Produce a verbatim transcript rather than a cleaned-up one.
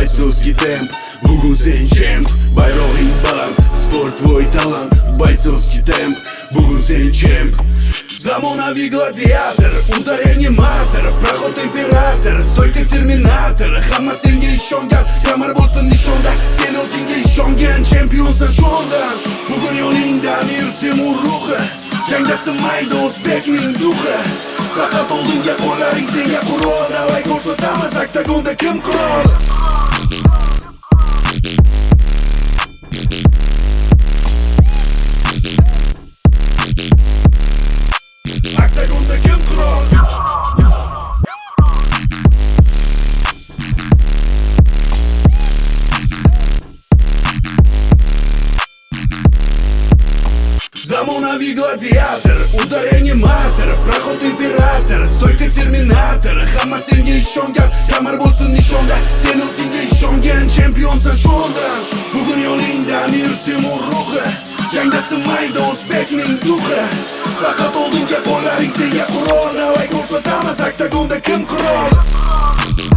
Бойцовский темп, bugun sen champ. Bayrog'ing baland, sport твой талант. Бойцовский темп, bugun sen champ. Zamonaviy gladiator, uda reanimator, prоход imperator, stойка terminator. Hamma senga ishongan, kamar bo'lsin nishonda. Sen o'zingga ishongan championsan shundan. Bugun yoningdan Mir Temur ruhi, jangda sinmaydi o'zbekning duhi. Faqat oldinga qo'llaring senga qurol. Davay ko'rsatamiz oktagonda kim qurol. Oktagonda kim qurol. Zamonaviy gladiator, uda reanimator, prоход imperator, stойка terminator. Hamma senga ishongan, kamar bo'lsin nishonda. Sen o'zingga ishongan championsan shundan. Bugun yoningda Mir Temur ruhi, jangda sinmaydi o'zbekning duhi. Faqat oldinga qo'llaring senga qurol. Davay ko'rsatamiz oktagonda kim qurol.